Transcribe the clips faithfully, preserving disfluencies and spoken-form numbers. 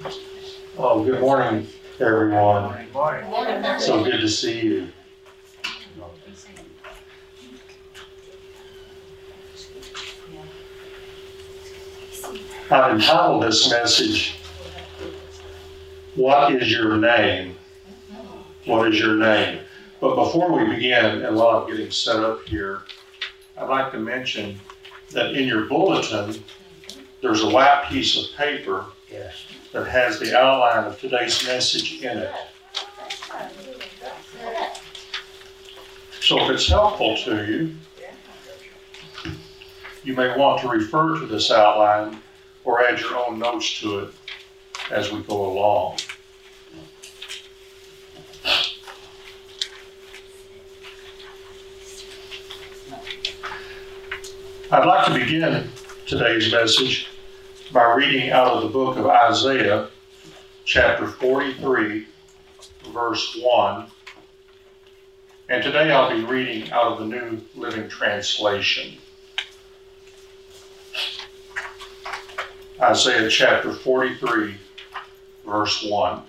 Oh, good morning, everyone. Good morning. So good to see you. I've entitled this message, "What is your name?" What is your name? But before we begin, and while I'm getting set up here, I'd like to mention that in your bulletin, there's a white piece of paper that has the outline of today's message in it. So if it's helpful to you, you may want to refer to this outline or add your own notes to it as we go along. I'd like to begin today's message by reading out of the book of Isaiah, chapter forty-three, verse one. And today I'll be reading out of the New Living Translation. Isaiah chapter forty-three, verse one.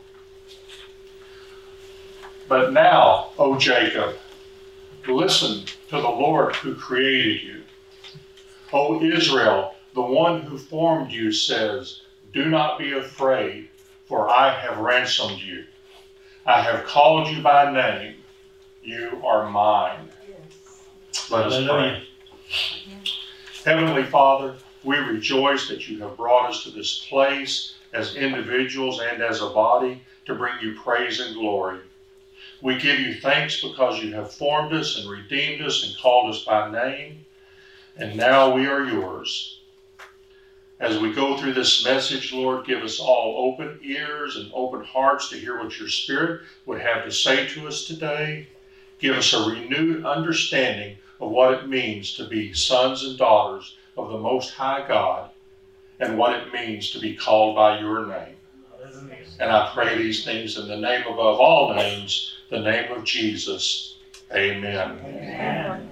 But now, O Jacob, listen to the Lord who created you. O Israel, the one who formed you says, do not be afraid, for I have ransomed you. I have called you by name. You are mine. Let us pray. Heavenly Father, we rejoice that you have brought us to this place as individuals and as a body to bring you praise and glory. We give you thanks because you have formed us and redeemed us and called us by name. And now we are yours. As we go through this message, Lord, give us all open ears and open hearts to hear what your Spirit would have to say to us today. Give us a renewed understanding of what it means to be sons and daughters of the Most High God and what it means to be called by your name. And I pray these things in the name above all names, the name of Jesus. Amen. Amen.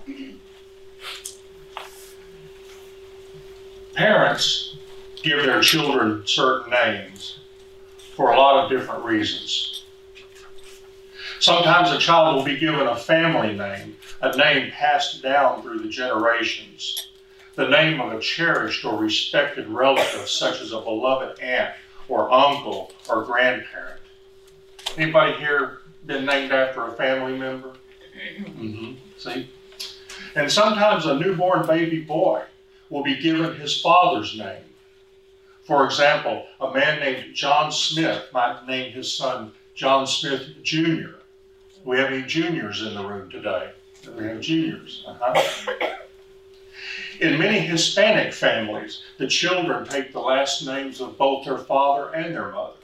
Parents give their children certain names for a lot of different reasons. Sometimes a child will be given a family name, a name passed down through the generations, the name of a cherished or respected relative, such as a beloved aunt or uncle or grandparent. Anybody here been named after a family member? Mm-hmm. See? And sometimes a newborn baby boy will be given his father's name. For example, a man named John Smith might name his son John Smith Junior Do we have any juniors in the room today? We have juniors. Uh-huh. In many Hispanic families, the children take the last names of both their father and their mother.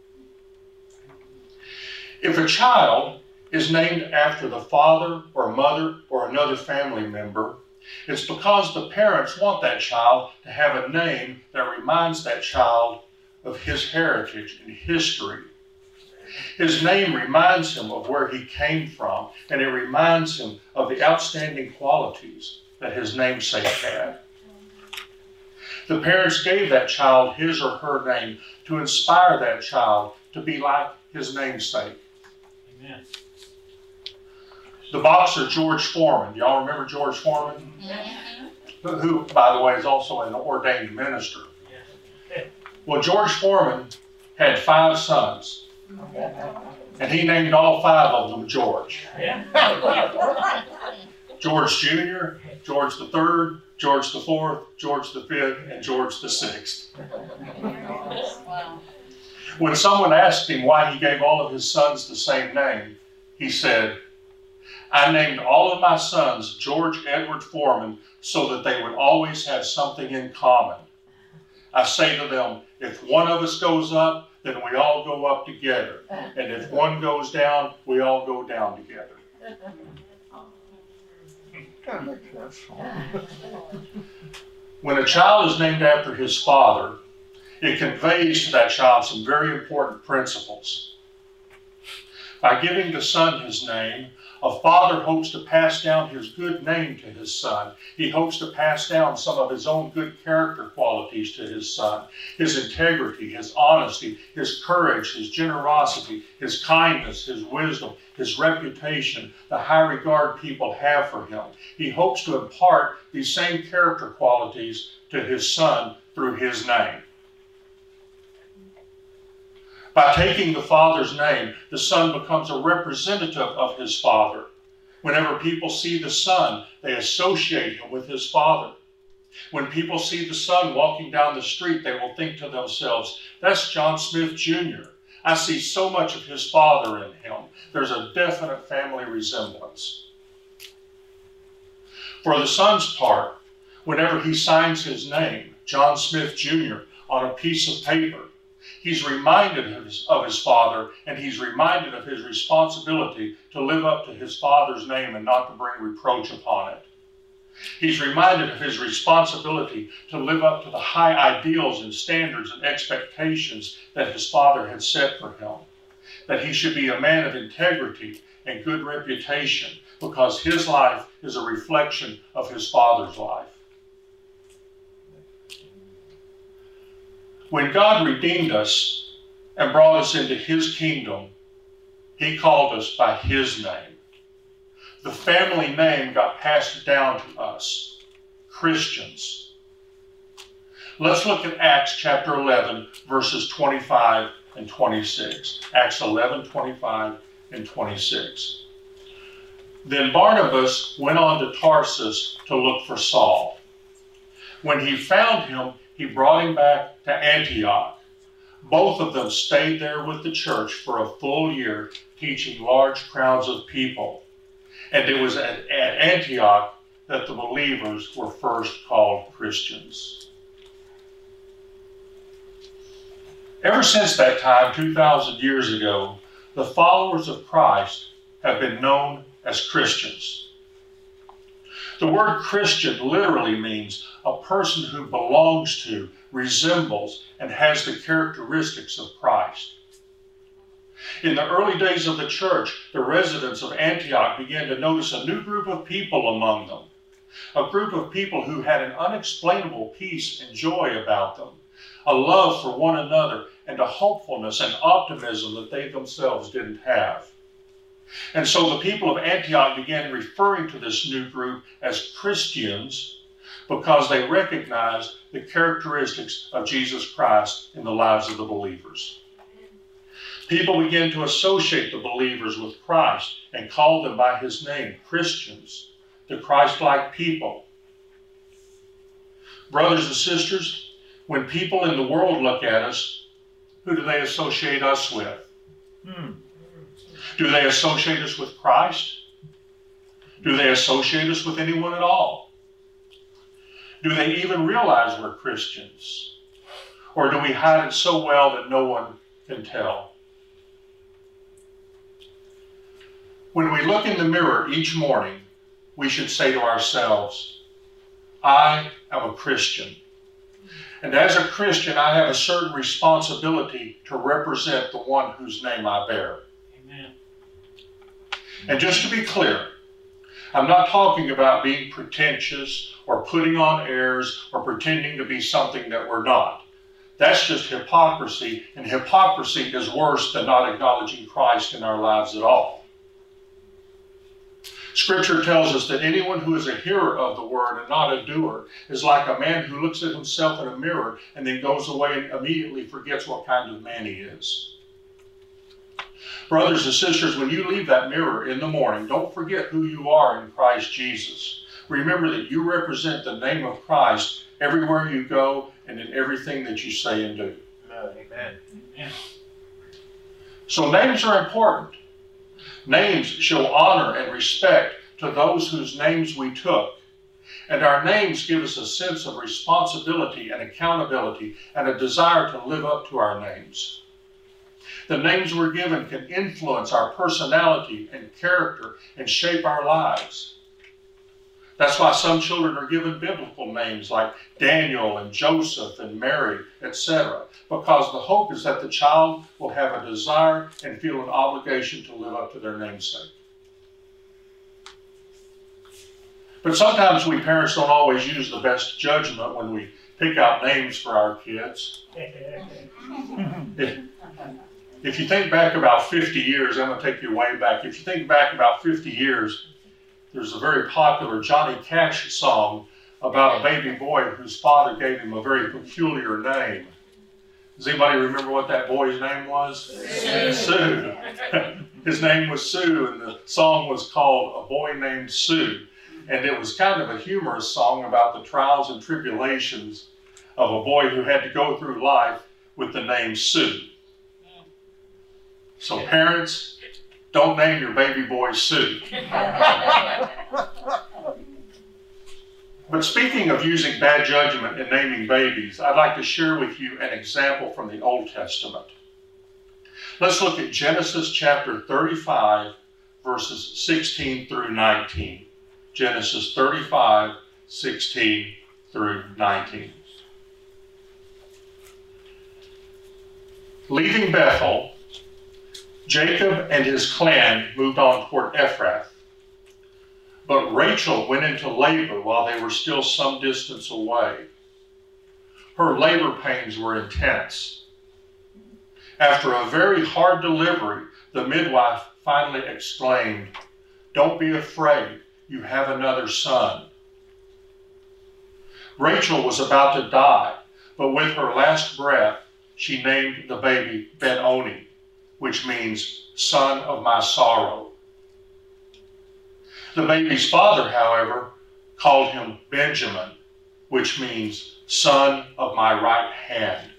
If a child is named after the father or mother or another family member, it's because the parents want that child to have a name that reminds that child of his heritage and history. His name reminds him of where he came from, and it reminds him of the outstanding qualities that his namesake had. The parents gave that child his or her name to inspire that child to be like his namesake. Amen. The boxer George Foreman, do y'all remember George Foreman? Who, who, by the way, is also an ordained minister. Well, George Foreman had five sons, and he named all five of them George. George Junior, George the Third, George the Fourth, George the Fifth, and George the Sixth. When someone asked him why he gave all of his sons the same name, he said, I named all of my sons George Edward Foreman so that they would always have something in common. I say to them, if one of us goes up, then we all go up together. And if one goes down, we all go down together. When a child is named after his father, it conveys to that child some very important principles. By giving the son his name, a father hopes to pass down his good name to his son. He hopes to pass down some of his own good character qualities qualities to his son. His integrity, his honesty, his courage, his generosity, his kindness, his wisdom, his reputation, the high regard people have for him. He hopes to impart these same character qualities to his son through his name. By taking the Father's name, the Son becomes a representative of his Father. Whenever people see the Son, they associate him with his Father. When people see the Son walking down the street, they will think to themselves, that's John Smith Junior I see so much of his father in him. There's a definite family resemblance. For the Son's part, whenever he signs his name, John Smith Junior, on a piece of paper, he's reminded of his, of his father, and he's reminded of his responsibility to live up to his father's name and not to bring reproach upon it. He's reminded of his responsibility to live up to the high ideals and standards and expectations that his father had set for him. That he should be a man of integrity and good reputation because his life is a reflection of his father's life. When God redeemed us and brought us into his kingdom, he called us by his name. The family name got passed down to us, Christians. Let's look at Acts chapter eleven, verses twenty-five and twenty-six. Acts eleven, twenty-five and twenty-six. Then Barnabas went on to Tarsus to look for Saul. When he found him, he brought him back to Antioch. Both of them stayed there with the church for a full year, teaching large crowds of people. And it was at, at Antioch that the believers were first called Christians. Ever since that time, two thousand years ago, the followers of Christ have been known as Christians. The word Christian literally means a person who belongs to, resembles, and has the characteristics of Christ. In the early days of the church, the residents of Antioch began to notice a new group of people among them, a group of people who had an unexplainable peace and joy about them, a love for one another, and a hopefulness and optimism that they themselves didn't have. And so the people of Antioch began referring to this new group as Christians because they recognized the characteristics of Jesus Christ in the lives of the believers. People began to associate the believers with Christ and call them by his name, Christians, the Christ-like people. Brothers and sisters, when people in the world look at us, who do they associate us with? Hmm. Do they associate us with Christ? Do they associate us with anyone at all? Do they even realize we're Christians? Or do we hide it so well that no one can tell? When we look in the mirror each morning, we should say to ourselves, I am a Christian. And as a Christian, I have a certain responsibility to represent the one whose name I bear. Amen. And just to be clear, I'm not talking about being pretentious or putting on airs or pretending to be something that we're not. That's just hypocrisy, and hypocrisy is worse than not acknowledging Christ in our lives at all. Scripture tells us that anyone who is a hearer of the word and not a doer is like a man who looks at himself in a mirror and then goes away and immediately forgets what kind of man he is. Brothers and sisters, when you leave that mirror in the morning, don't forget who you are in Christ Jesus. Remember that you represent the name of Christ everywhere you go and in everything that you say and do. Amen. Amen. So names are important. Names show honor and respect to those whose names we took. And our names give us a sense of responsibility and accountability and a desire to live up to our names. The names we're given can influence our personality and character and shape our lives. That's why some children are given biblical names like Daniel and Joseph and Mary, et cetera, because the hope is that the child will have a desire and feel an obligation to live up to their namesake. But sometimes we parents don't always use the best judgment when we pick out names for our kids. If, if you think back about fifty years, I'm going to take you way back. If you think back about fifty years, there's a very popular Johnny Cash song about a baby boy whose father gave him a very peculiar name. Does anybody remember what that boy's name was? Sue. Sue. His name was Sue, and the song was called A Boy Named Sue. And it was kind of a humorous song about the trials and tribulations of a boy who had to go through life with the name Sue. So parents, don't name your baby boy Sue. But speaking of using bad judgment in naming babies, I'd like to share with you an example from the Old Testament. Let's look at Genesis chapter thirty-five, verses sixteen through nineteen. Genesis thirty-five, sixteen through nineteen. Leaving Bethel, Jacob and his clan moved on toward Ephrath. But Rachel went into labor while they were still some distance away. Her labor pains were intense. After a very hard delivery, the midwife finally exclaimed, "Don't be afraid, you have another son." Rachel was about to die, but with her last breath, she named the baby Ben-Oni, which means son of my sorrow. The baby's father, however, called him Benjamin, which means son of my right hand.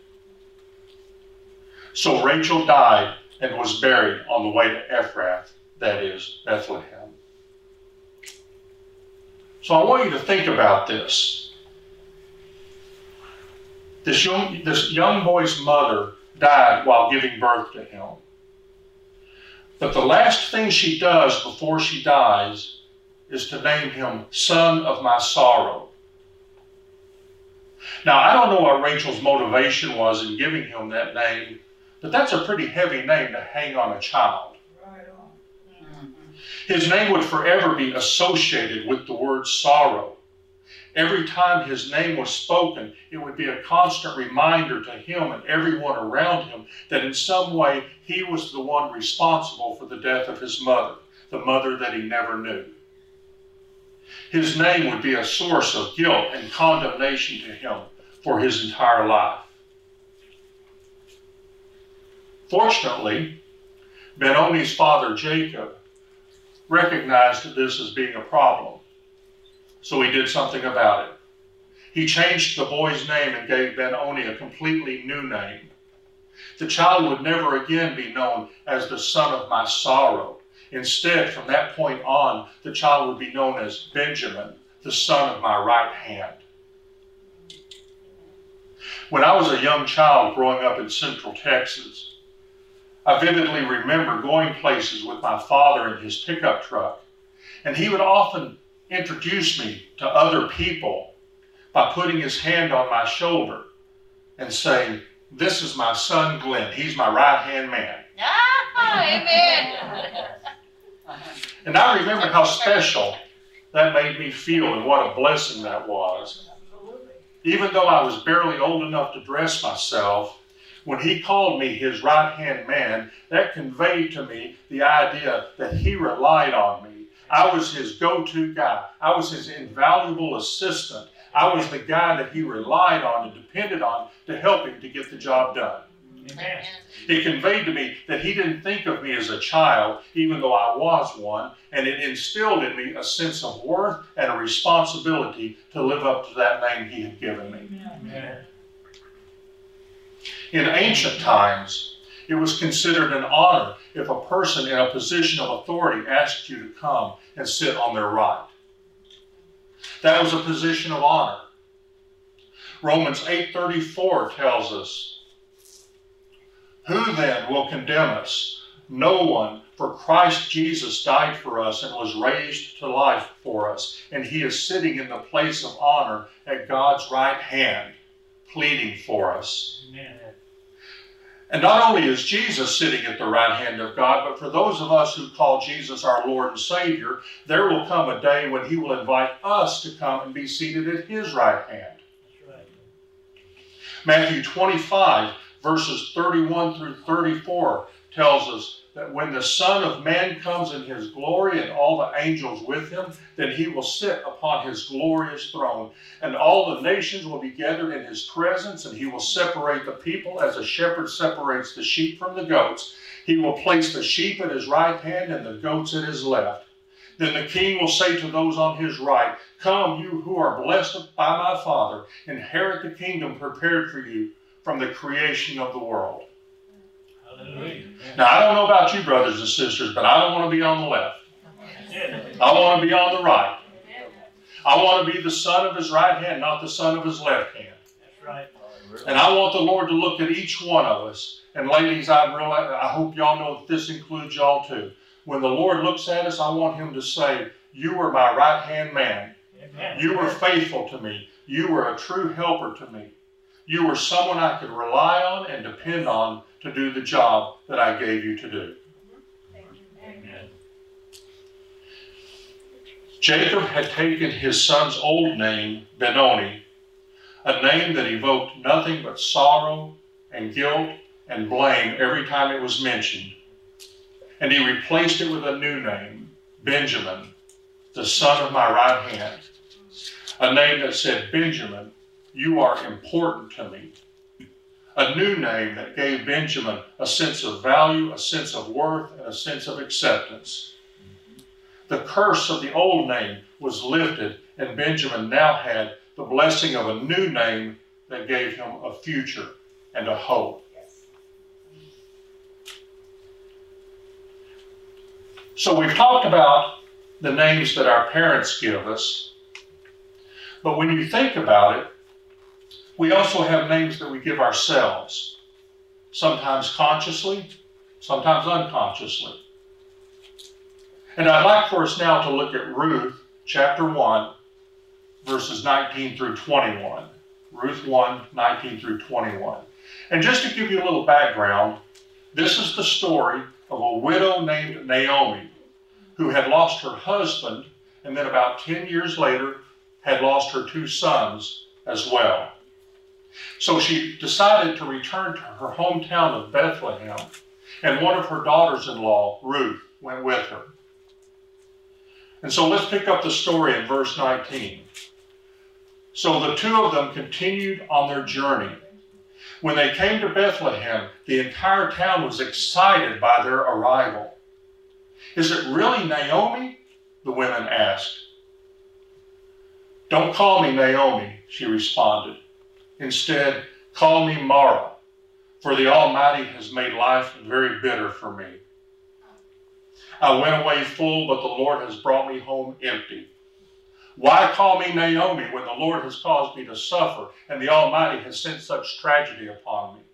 So Rachel died and was buried on the way to Ephrath, that is, Bethlehem. So I want you to think about this. This young, this young boy's mother died while giving birth to him. But the last thing she does before she dies is to name him son of my sorrow. Now, I don't know what Rachel's motivation was in giving him that name, but that's a pretty heavy name to hang on a child. Right on. His name would forever be associated with the word sorrow. Every time his name was spoken, it would be a constant reminder to him and everyone around him that in some way he was the one responsible for the death of his mother, the mother that he never knew. His name would be a source of guilt and condemnation to him for his entire life. Fortunately, Ben-Oni's father, Jacob, recognized this as being a problem, so he did something about it. He changed the boy's name and gave Ben-Oni a completely new name. The child would never again be known as the son of my sorrow. Instead, from that point on, the child would be known as Benjamin, the son of my right hand. When I was a young child growing up in Central Texas, I vividly remember going places with my father in his pickup truck, and he would often introduce me to other people by putting his hand on my shoulder and saying, "This is my son Glenn. He's my right-hand man." Ah, amen. And I remember how special that made me feel and what a blessing that was. Even though I was barely old enough to dress myself, when he called me his right-hand man, that conveyed to me the idea that he relied on me. I was his go-to guy. I was his invaluable assistant. I was the guy that he relied on and depended on to help him to get the job done. Amen. It conveyed to me that he didn't think of me as a child, even though I was one, and it instilled in me a sense of worth and a responsibility to live up to that name he had given me. Amen. In ancient times, it was considered an honor if a person in a position of authority asked you to come and sit on their right. That was a position of honor. Romans eight thirty-four tells us, "Who then will condemn us? No one, for Christ Jesus died for us and was raised to life for us, and he is sitting in the place of honor at God's right hand, pleading for us." Amen. And not only is Jesus sitting at the right hand of God, but for those of us who call Jesus our Lord and Savior, there will come a day when he will invite us to come and be seated at his right hand. That's right. Matthew twenty-five, verses thirty-one through thirty-four tells us that when the Son of Man comes in his glory and all the angels with him, then he will sit upon his glorious throne. And all the nations will be gathered in his presence, and he will separate the people as a shepherd separates the sheep from the goats. He will place the sheep at his right hand and the goats at his left. Then the king will say to those on his right, "Come, you who are blessed by my Father, inherit the kingdom prepared for you from the creation of the world." Hallelujah. Now, I don't know about you, brothers and sisters, but I don't want to be on the left. I want to be on the right. I want to be the son of his right hand, not the son of his left hand. That's right. And I want the Lord to look at each one of us. And ladies, I realize, I hope y'all know that this includes y'all too. When the Lord looks at us, I want him to say, "You were my right-hand man. Amen. You were faithful to me. You were a true helper to me. You were someone I could rely on and depend on to do the job that I gave you to do." Amen. Jacob had taken his son's old name, Benoni, a name that evoked nothing but sorrow and guilt and blame every time it was mentioned. And he replaced it with a new name, Benjamin, the son of my right hand. A name that said, "Benjamin, you are important to me." A new name that gave Benjamin a sense of value, a sense of worth, and a sense of acceptance. The curse of the old name was lifted, and Benjamin now had the blessing of a new name that gave him a future and a hope. So we've talked about the names that our parents give us, but when you think about it, we also have names that we give ourselves, sometimes consciously, sometimes unconsciously. And I'd like for us now to look at Ruth chapter one, verses nineteen through twenty-one. Ruth one, nineteen through twenty-one. And just to give you a little background, this is the story of a widow named Naomi who had lost her husband, and then about ten years later had lost her two sons as well. So she decided to return to her hometown of Bethlehem, and one of her daughters-in-law, Ruth, went with her. And so let's pick up the story in verse nineteen. So the two of them continued on their journey. When they came to Bethlehem, the entire town was excited by their arrival. "Is it really Naomi?" the women asked. "Don't call me Naomi," she responded. "Instead, call me Mara, for the Almighty has made life very bitter for me. I went away full, but the Lord has brought me home empty. Why call me Naomi when the Lord has caused me to suffer and the Almighty has sent such tragedy upon me?"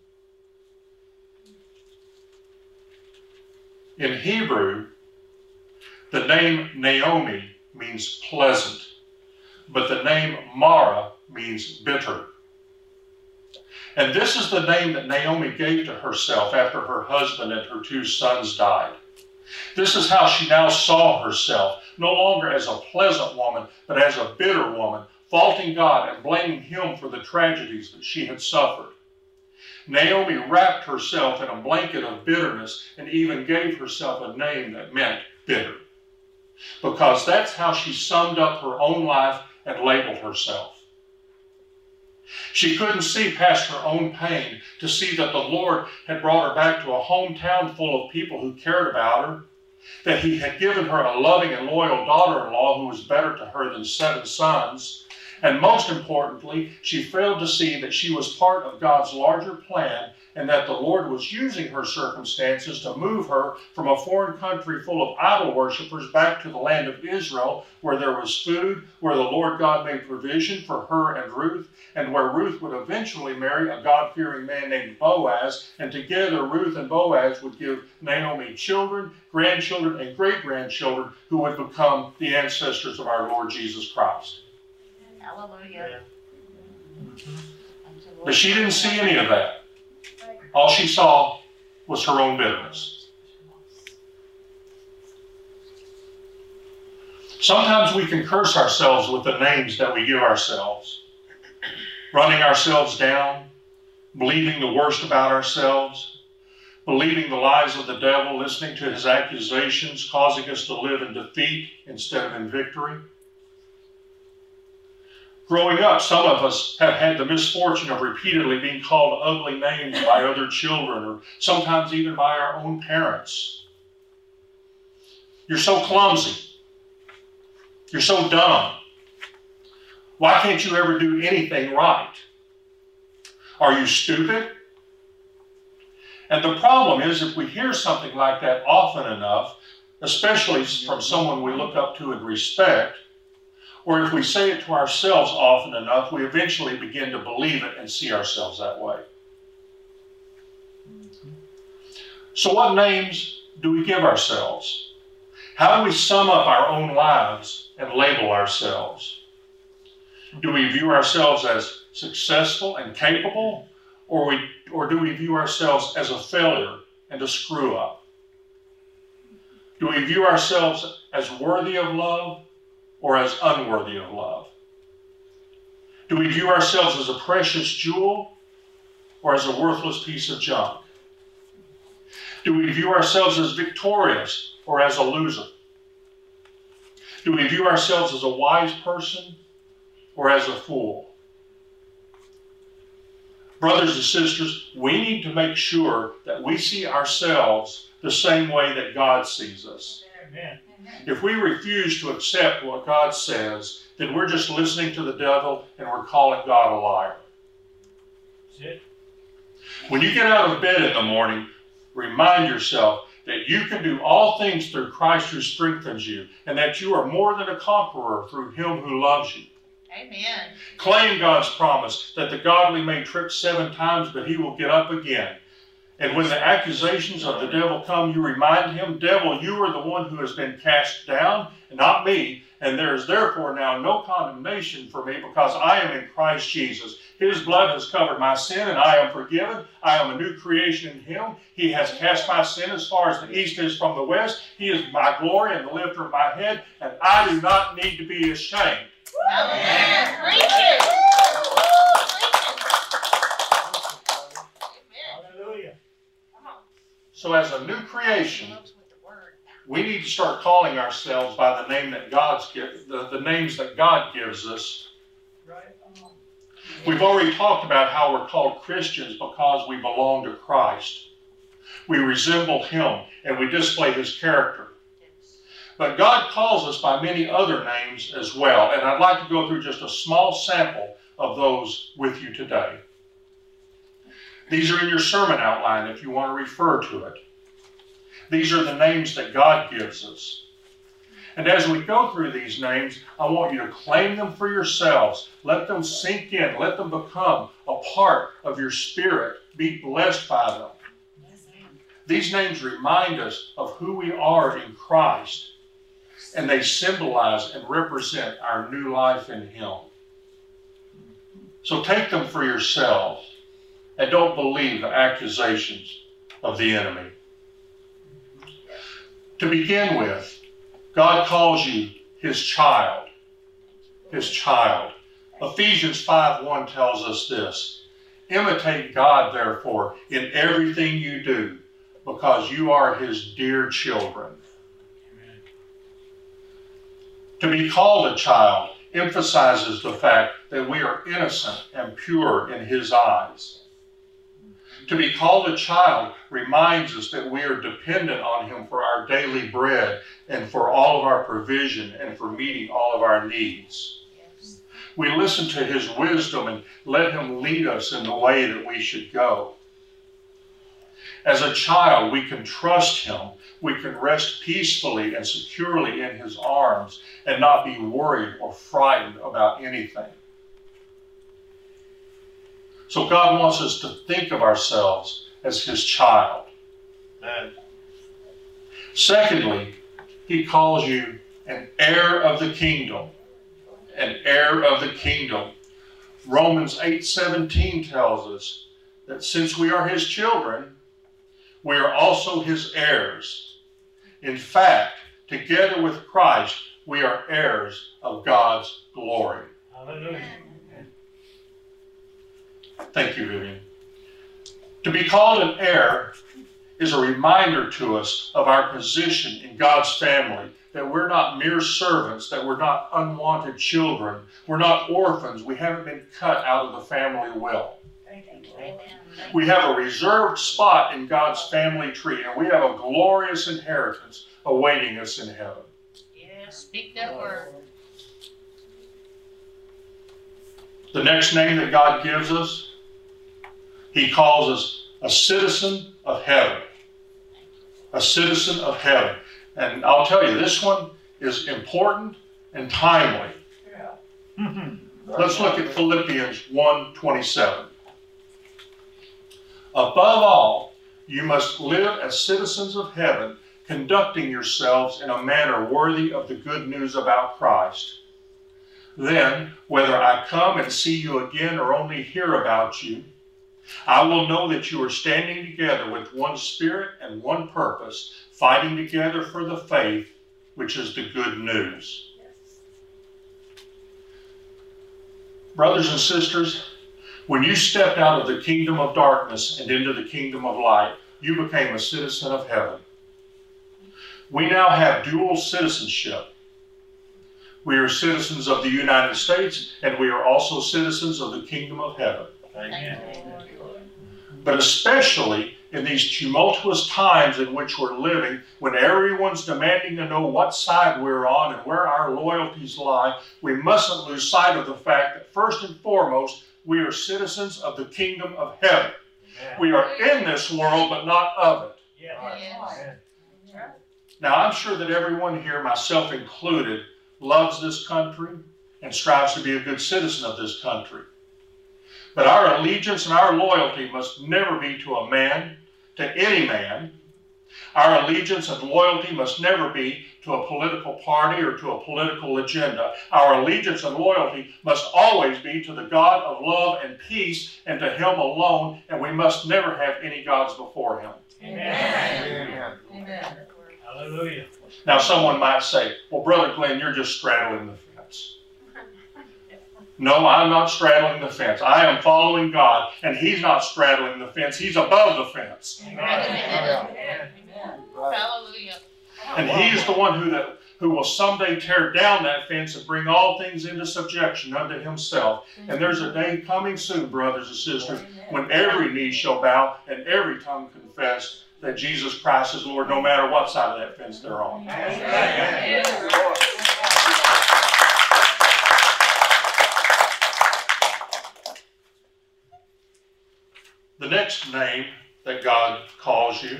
In Hebrew, the name Naomi means pleasant, but the name Mara means bitter. And this is the name that Naomi gave to herself after her husband and her two sons died. This is how she now saw herself, no longer as a pleasant woman, but as a bitter woman, faulting God and blaming him for the tragedies that she had suffered. Naomi wrapped herself in a blanket of bitterness and even gave herself a name that meant bitter, because that's how she summed up her own life and labeled herself. She couldn't see past her own pain to see that the Lord had brought her back to a hometown full of people who cared about her, that he had given her a loving and loyal daughter-in-law who was better to her than seven sons, and most importantly, she failed to see that she was part of God's larger plan and that the Lord was using her circumstances to move her from a foreign country full of idol worshippers back to the land of Israel, where there was food, where the Lord God made provision for her and Ruth, and where Ruth would eventually marry a God-fearing man named Boaz, and together Ruth and Boaz would give Naomi children, grandchildren, and great-grandchildren who would become the ancestors of our Lord Jesus Christ. Hallelujah. But she didn't see any of that. All she saw was her own bitterness. Sometimes we can curse ourselves with the names that we give ourselves. running ourselves down, believing the worst about ourselves, believing the lies of the devil, listening to his accusations, causing us to live in defeat instead of in victory. Growing up, some of us have had the misfortune of repeatedly being called ugly names by other children, or sometimes even by our own parents. You're so clumsy. You're so dumb. Why can't you ever do anything right? Are you stupid? And the problem is, if we hear something like that often enough, especially from someone we look up to and respect, or if we say it to ourselves often enough, we eventually begin to believe it and see ourselves that way. So what names do we give ourselves? How do we sum up our own lives and label ourselves? Do we view ourselves as successful and capable, or, we, or do we view ourselves as a failure and a screw-up? Do we view ourselves as worthy of love or as unworthy of love? Do we view ourselves as a precious jewel or as a worthless piece of junk? Do we view ourselves as victorious or as a loser? Do we view ourselves as a wise person or as a fool? Brothers and sisters, we need to make sure that we see ourselves the same way that God sees us. Amen. If we refuse to accept what God says, then we're just listening to the devil and we're calling God a liar. That's it. When you get out of bed in the morning, remind yourself that you can do all things through Christ who strengthens you, and that you are more than a conqueror through him who loves you. Amen. Claim God's promise that the godly may trip seven times, but he will get up again. And when the accusations of the devil come, you remind him, devil, you are the one who has been cast down, and not me. And there is therefore now no condemnation for me, because I am in Christ Jesus. His blood has covered my sin, and I am forgiven. I am a new creation in him. He has cast my sin as far as the east is from the west. He is my glory and the lifter of my head, and I do not need to be ashamed. Amen. Preach it. Hallelujah. So as a new creation, we need to start calling ourselves by the name that God's give, the, the names that God gives us. Right. We've already talked about how we're called Christians because we belong to Christ. We resemble him and we display his character. But God calls us by many other names as well, and I'd like to go through just a small sample of those with you today. These are in your sermon outline if you want to refer to it. These are the names that God gives us. And as we go through these names, I want you to claim them for yourselves. Let them sink in. Let them become a part of your spirit. Be blessed by them. These names remind us of who we are in Christ, and they symbolize and represent our new life in him. So take them for yourselves, and don't believe the accusations of the enemy. To begin with, God calls you his child. His child. Ephesians five one tells us this: imitate God, therefore, in everything you do, because you are his dear children. Amen. To be called a child emphasizes the fact that we are innocent and pure in his eyes. To be called a child reminds us that we are dependent on him for our daily bread and for all of our provision and for meeting all of our needs. Yes. We listen to his wisdom and let him lead us in the way that we should go. As a child, we can trust him. We can rest peacefully and securely in his arms and not be worried or frightened about anything. So God wants us to think of ourselves as his child. Amen. Secondly, he calls you an heir of the kingdom. An heir of the kingdom. Romans eight seventeen tells us that since we are his children, we are also his heirs. In fact, together with Christ, we are heirs of God's glory. Hallelujah. Thank you, Vivian. To be called an heir is a reminder to us of our position in God's family, that we're not mere servants, that we're not unwanted children, we're not orphans, we haven't been cut out of the family will. We have a reserved spot in God's family tree, and we have a glorious inheritance awaiting us in heaven. Yeah, speak that word. The next name that God gives us, He calls us a citizen of heaven. A citizen of heaven. And I'll tell you, this one is important and timely. Yeah. Let's look at Philippians one twenty-seven. Above all, you must live as citizens of heaven, conducting yourselves in a manner worthy of the good news about Christ. Then, whether I come and see you again or only hear about you, I will know that you are standing together with one spirit and one purpose, fighting together for the faith, which is the good news. Brothers and sisters, when you stepped out of the kingdom of darkness and into the kingdom of light, you became a citizen of heaven. We now have dual citizenship. We are citizens of the United States, and we are also citizens of the kingdom of heaven. Amen. But especially in these tumultuous times in which we're living, when everyone's demanding to know what side we're on and where our loyalties lie, we mustn't lose sight of the fact that first and foremost, we are citizens of the kingdom of heaven. Amen. We are in this world, but not of it. Yeah. Yes. Amen. Now, I'm sure that everyone here, myself included, loves this country and strives to be a good citizen of this country. But our allegiance and our loyalty must never be to a man, to any man. Our allegiance and loyalty must never be to a political party or to a political agenda. Our allegiance and loyalty must always be to the God of love and peace and to Him alone, and we must never have any gods before Him. Amen. Amen. Amen. Hallelujah. Now someone might say, well, Brother Glenn, you're just straddling the fence. No, I'm not straddling the fence. I am following God, and He's not straddling the fence. He's above the fence. Amen. Amen. Hallelujah. And He is the one who, that, who will someday tear down that fence and bring all things into subjection unto Himself. And there's a day coming soon, brothers and sisters, when every knee shall bow and every tongue confess that Jesus Christ is Lord, no matter what side of that fence they're on. Amen. The next name that God calls you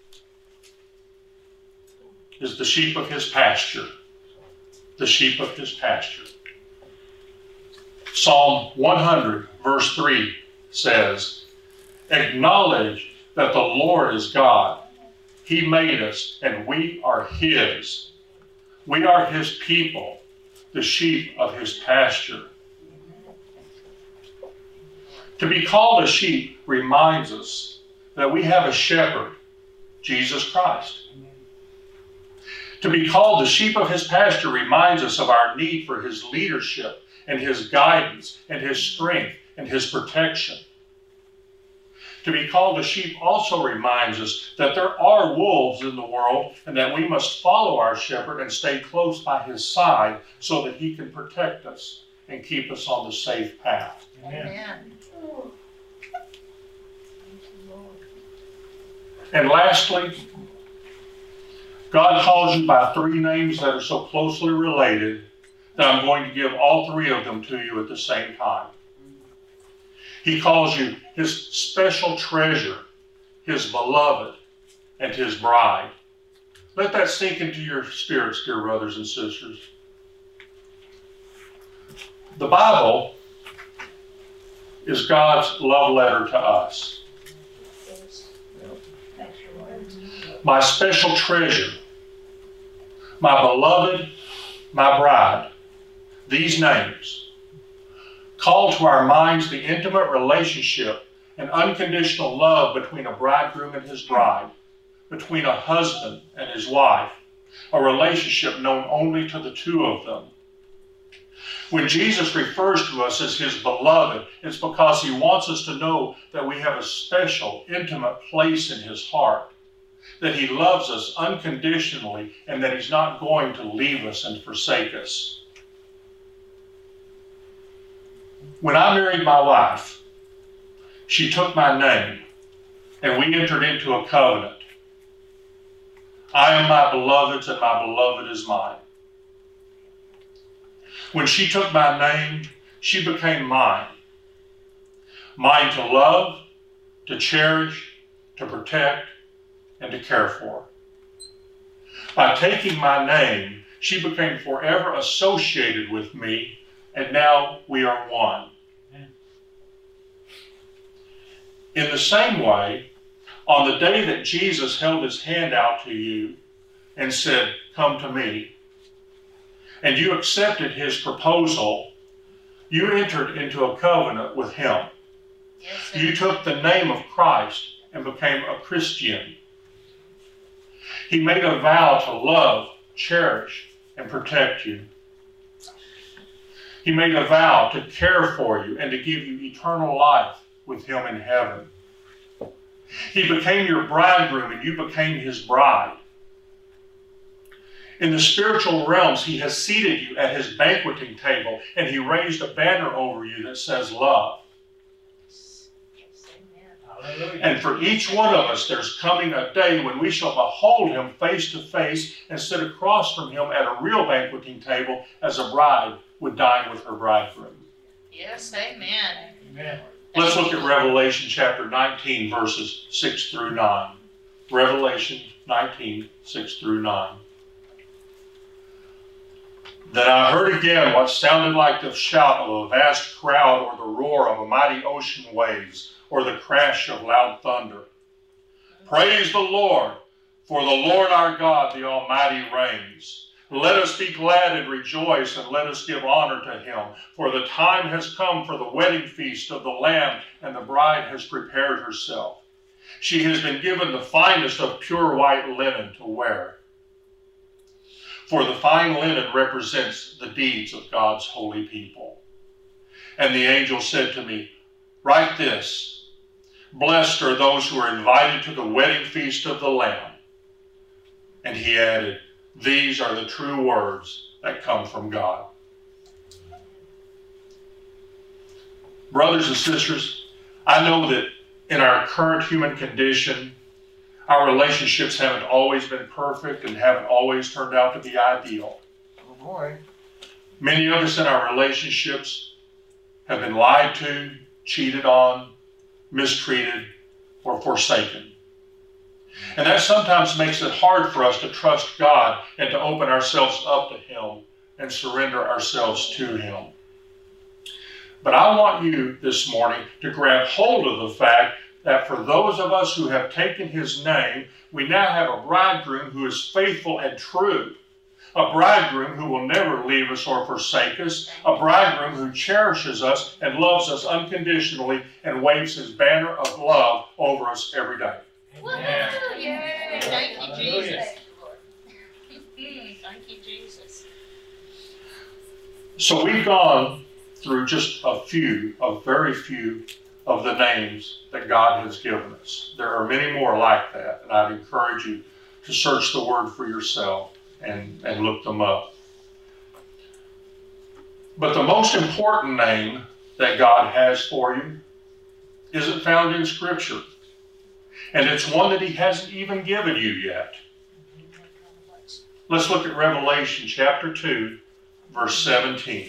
is the sheep of His pasture. The sheep of His pasture. Psalm one hundred, verse three says, acknowledge that the Lord is God. He made us, and we are His. We are His people, the sheep of His pasture. To be called a sheep reminds us that we have a shepherd, Jesus Christ. To be called the sheep of His pasture reminds us of our need for His leadership and His guidance and His strength and His protection. To be called a sheep also reminds us that there are wolves in the world and that we must follow our shepherd and stay close by his side so that he can protect us and keep us on the safe path. Amen. And lastly, God calls you by three names that are so closely related that I'm going to give all three of them to you at the same time. He calls you His special treasure, His beloved, and His bride. Let that sink into your spirits, dear brothers and sisters. The Bible is God's love letter to us. My special treasure, my beloved, my bride. These names call to our minds the intimate relationship and unconditional love between a bridegroom and his bride, between a husband and his wife, a relationship known only to the two of them. When Jesus refers to us as his beloved, it's because he wants us to know that we have a special, intimate place in his heart, that he loves us unconditionally, and that he's not going to leave us and forsake us. When I married my wife, she took my name, and we entered into a covenant. I am my beloved's, and my beloved is mine. When she took my name, she became mine. Mine to love, to cherish, to protect, and to care for. By taking my name, she became forever associated with me, and now we are one. In the same way, on the day that Jesus held his hand out to you and said, "Come to me," and you accepted his proposal, you entered into a covenant with him. Yes, You took the name of Christ and became a Christian. He made a vow to love, cherish, and protect you. He made a vow to care for you and to give you eternal life with him in heaven. He became your bridegroom and you became his bride. In the spiritual realms, he has seated you at his banqueting table, and he raised a banner over you that says love. yes, amen. Hallelujah. And for each one of us, there's coming a day when we shall behold him face to face and sit across from him at a real banqueting table as a bride would dine with her bridegroom. Yes, amen. Amen. Let's look at Revelation chapter nineteen, verses six through nine. Revelation nineteen, six through nine. Then I heard again what sounded like the shout of a vast crowd, or the roar of a mighty ocean waves, or the crash of loud thunder. Praise the Lord, for the Lord our God, the Almighty, reigns. Let us be glad and rejoice, and let us give honor to him. For the time has come for the wedding feast of the Lamb, and the bride has prepared herself. She has been given the finest of pure white linen to wear. For the fine linen represents the deeds of God's holy people. And the angel said to me, "Write this: Blessed are those who are invited to the wedding feast of the Lamb." And he added, "These are the true words that come from God." Brothers and sisters, I know that in our current human condition, our relationships haven't always been perfect and haven't always turned out to be ideal. Oh boy. Many of us in our relationships have been lied to, cheated on, mistreated, or forsaken. And that sometimes makes it hard for us to trust God and to open ourselves up to him and surrender ourselves to him. But I want you this morning to grab hold of the fact that for those of us who have taken his name, we now have a bridegroom who is faithful and true. A bridegroom who will never leave us or forsake us. A bridegroom who cherishes us and loves us unconditionally and waves his banner of love over us every day. Amen. Woo, yay, thank you, Hallelujah. Jesus. Mm, Thank you, Jesus. So we've gone through just a few, a very few of the names that God has given us. There are many more like that, and I'd encourage you to search the word for yourself and, and look them up. But the most important name that God has for you isn't found in Scripture. And it's one that he hasn't even given you yet. Let's look at Revelation chapter two, verse seventeen.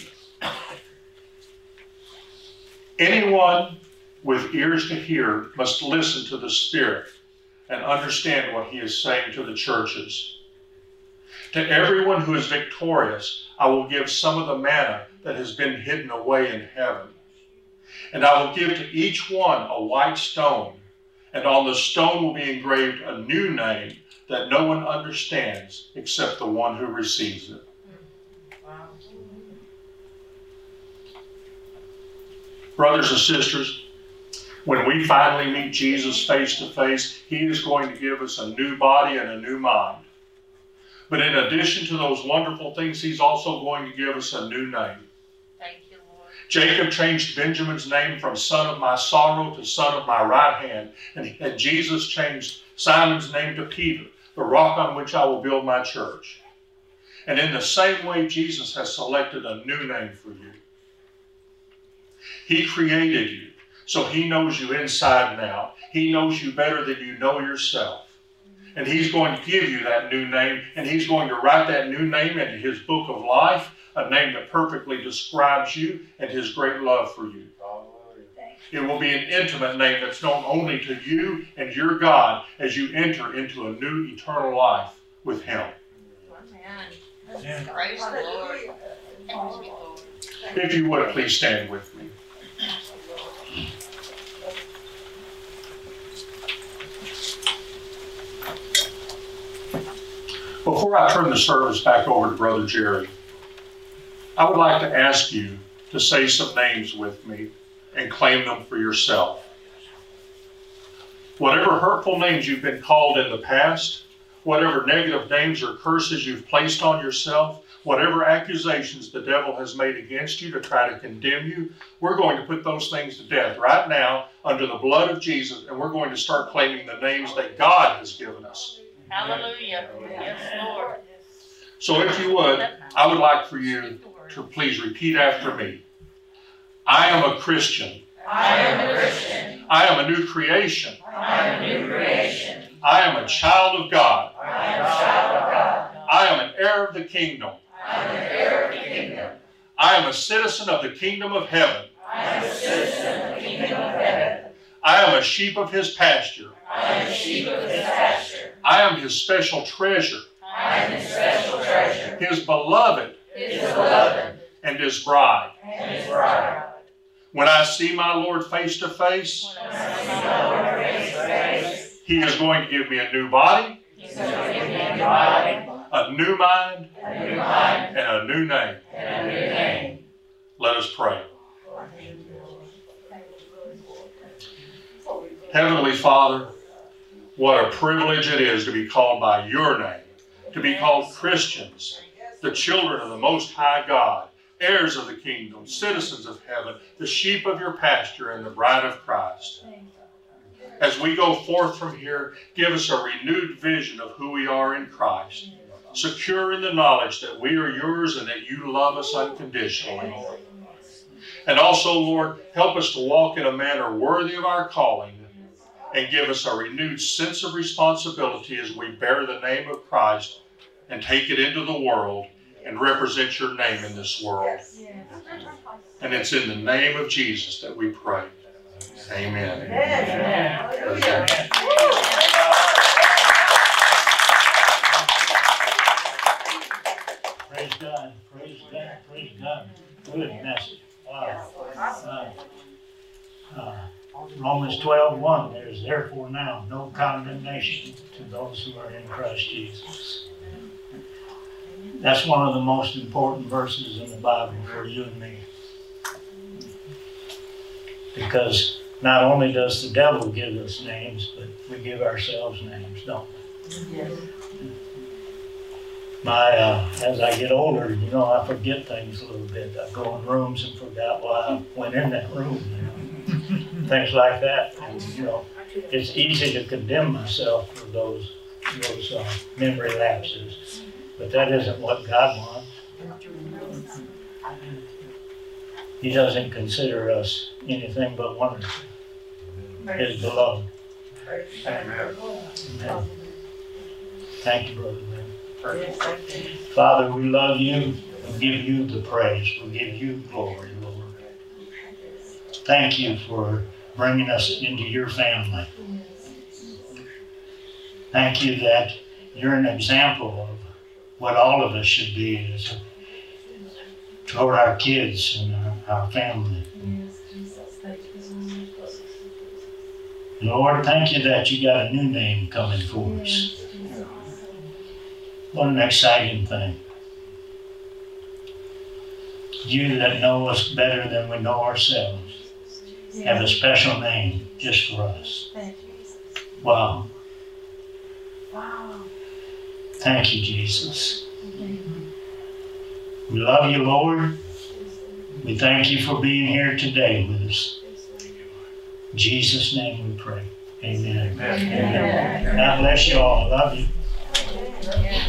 Anyone with ears to hear must listen to the Spirit and understand what he is saying to the churches. To everyone who is victorious, I will give some of the manna that has been hidden away in heaven. And I will give to each one a white stone, and on the stone will be engraved a new name that no one understands except the one who receives it. Wow. Brothers and sisters, when we finally meet Jesus face to face, he is going to give us a new body and a new mind. But in addition to those wonderful things, he's also going to give us a new name. Jacob changed Benjamin's name from son of my sorrow to son of my right hand. And, and Jesus changed Simon's name to Peter, the rock on which I will build my church. And in the same way, Jesus has selected a new name for you. He created you, so he knows you inside and out. He knows you better than you know yourself. And he's going to give you that new name, and he's going to write that new name into his book of life, a name that perfectly describes you and his great love for you. It will be an intimate name that's known only to you and your God as you enter into a new eternal life with him. Amen. Praise the Lord. Thank you, Lord. If you would, please stand with me. Before I turn the service back over to Brother Jerry, I would like to ask you to say some names with me and claim them for yourself. Whatever hurtful names you've been called in the past, whatever negative names or curses you've placed on yourself, whatever accusations the devil has made against you to try to condemn you, we're going to put those things to death right now under the blood of Jesus, and we're going to start claiming the names that God has given us. Hallelujah. Yes, Lord. So if you would, I would like for you to please repeat after me. I am a Christian. I am a Christian. I am a new creation. I am a new creation. I am a child of God. I am a child of God. I am an heir of the kingdom. I am an heir of the kingdom. I am a citizen of the kingdom of heaven. I am a citizen of the kingdom of heaven. I am a sheep of his pasture. I am a sheep of his pasture. I am his special treasure. I am his special treasure. His beloved His beloved and his bride. and his bride. When I see my Lord face to face, When I see my Lord face to face, he is going to give me a new body, he's going to give me a new body, a new mind, a new mind, and a new name. and a new name. Let us pray. Heavenly Father, what a privilege it is to be called by your name, to be called Christians, the children of the Most High God, heirs of the kingdom, citizens of heaven, the sheep of your pasture, and the bride of Christ. As we go forth from here, give us a renewed vision of who we are in Christ, secure in the knowledge that we are yours and that you love us unconditionally. And also, Lord, help us to walk in a manner worthy of our calling, and give us a renewed sense of responsibility as we bear the name of Christ and take it into the world and represent your name in this world. And it's in the name of Jesus that we pray. Amen. Amen. Praise God. Praise God. Praise God. Good message. Wow. Uh, uh, Romans twelve one, there's therefore now no condemnation to those who are in Christ Jesus. That's one of the most important verses in the Bible for you and me. Because not only does the devil give us names, but we give ourselves names, don't we? Yes. My, uh, as I get older, you know, I forget things a little bit. I go in rooms and forgot why I went in that room, you know. Things like that. And, you know, it's easy to condemn myself for those, those uh, memory lapses. But that isn't what God wants. He doesn't consider us anything but wonderful. His beloved. Amen. Amen. Thank you, Brother Lynn. Father, we love you and give you the praise. We give you glory, Lord. Thank you for bringing us into your family. Thank you that you're an example of what all of us should be as a, toward our kids and our, our family. Lord, thank you that you got a new name coming for us. What an exciting thing. You that know us better than we know ourselves have a special name just for us. Wow. Wow. Thank you, Jesus. We love you, Lord. We thank you for being here today with us. In Jesus' name we pray. Amen. Amen. God bless you all. Love you. Yeah.